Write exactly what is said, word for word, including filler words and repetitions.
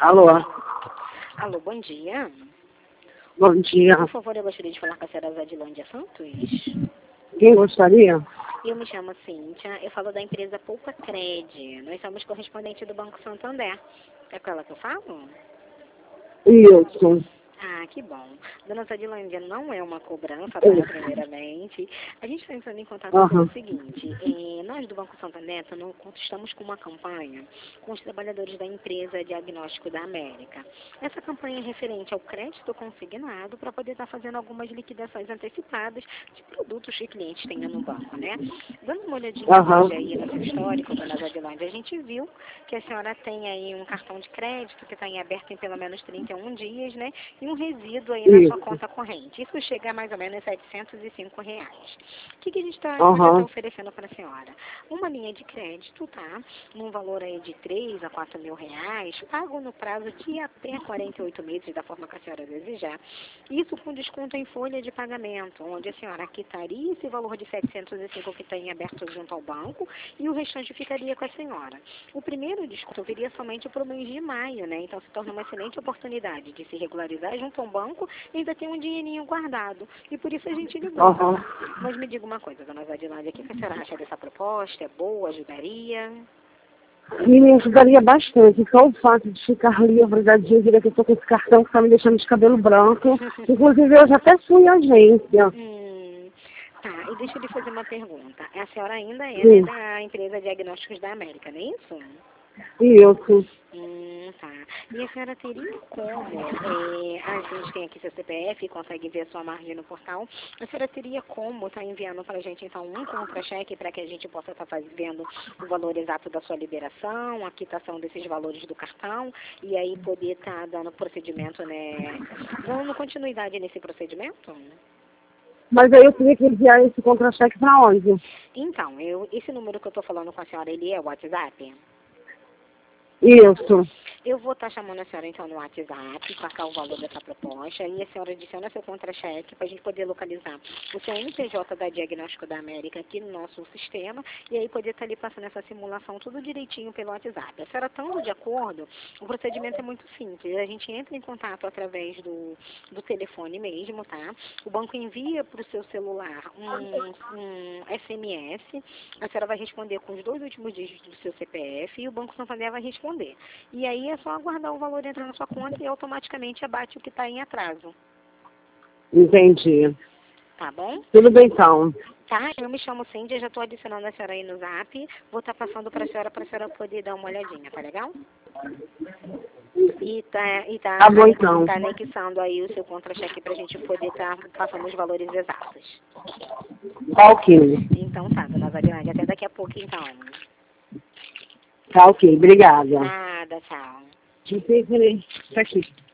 Alô? Alô, bom dia. Bom dia. Por favor, eu gostaria de falar com a senhora Zadilândia Santos. Quem gostaria? Eu me chamo Cíntia, eu falo da empresa Poupa Cred. Nós somos correspondente do Banco Santander. É com ela que eu falo? Isso. Ah, que bom. Dona Zadilândia, não é uma cobrança, tá? É. Primeiramente. A gente está entrando em contato Aham. pelo seguinte. Eh, nós do Banco Santander não- estamos com uma campanha com os trabalhadores da empresa Diagnóstico da América. Essa campanha é referente ao crédito consignado para poder estar fazendo algumas liquidações antecipadas de produtos que clientes tenham no banco, né? Dando uma olhadinha Aham. hoje aí no seu histórico, Dona Zadilândia, a gente viu que a senhora tem aí um cartão de crédito que está em aberto em pelo menos trinta e um dias, né? E um resíduo aí na sua Isso. conta corrente. Isso chega a mais ou menos setecentos e cinco reais. O que, que a gente está Aham. oferecendo para a senhora? Uma linha de crédito, tá? Num valor aí de três a quatro mil reais, pago no prazo de até quarenta e oito meses, da forma que a senhora desejar. Isso com desconto em folha de pagamento, onde a senhora quitaria esse valor de setecentos e cinco que tem aberto junto ao banco e o restante ficaria com a senhora. O primeiro desconto viria somente para o mês de maio, né? Então se torna uma excelente oportunidade de se regularizar junto ao banco e ainda tem um dinheirinho guardado. E por isso a gente ligou. Aham. Mas me diga uma coisa, dona Zadilândia, o que a senhora acha dessa proposta? É boa? Ajudaria? E me ajudaria bastante. Só o fato de ficar livre da dívida que eu tô com esse cartão que está me deixando de cabelo branco. Inclusive, eu já até fui à agência. Hum, tá, e deixa eu lhe fazer uma pergunta. A senhora ainda é, né, Sim. da empresa Diagnósticos da América, não é isso? Isso. Hum, tá. E a senhora teria como, é, a gente tem aqui seu C P F, consegue ver a sua margem no portal, a senhora teria como estar enviando para a gente, então, um contra-cheque para que a gente possa estar vendo o valor exato da sua liberação, a quitação desses valores do cartão, e aí poder estar dando procedimento, né, dando continuidade nesse procedimento? Mas aí eu teria que enviar esse contra-cheque para onde? Então, eu, esse número que eu estou falando com a senhora, ele é o WhatsApp? Isso. Eu vou estar chamando a senhora, então, no WhatsApp, passar o valor dessa proposta, e a senhora adiciona seu contra-cheque para a gente poder localizar o C N P J da Diagnóstico da América aqui no nosso sistema, e aí poder estar ali passando essa simulação tudo direitinho pelo WhatsApp. A senhora estando de acordo, o procedimento é muito simples. A gente entra em contato através do, do telefone mesmo, tá? O banco envia para o seu celular um, um S M S, a senhora vai responder com os dois últimos dígitos do seu C P F e o Banco Santander vai responder. E aí é só aguardar o valor entrar na sua conta e automaticamente abate o que está em atraso. Entendi. Tá bom? Tudo bem, então. Tá, eu me chamo Cindy, já estou adicionando a senhora aí no Zap. Vou estar passando para a senhora, para a senhora poder dar uma olhadinha, tá legal? E tá, e tá, Tá bom, então. tá anexando aí o seu contra-cheque para a gente poder estar passando os valores exatos. Tá ok. Então tá, dona Zadilândia, até daqui a pouco então. Tá ok, obrigada. Nada, tchau. Deixa eu ver, peraí. Tá aqui.